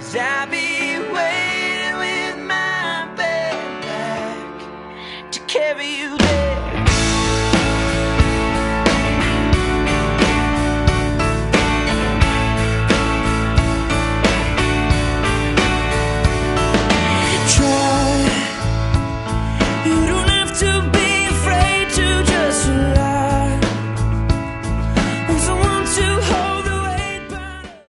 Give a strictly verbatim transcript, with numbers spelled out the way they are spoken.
'cause I'll be waiting with my backpack to carry you there. Try, you don't have to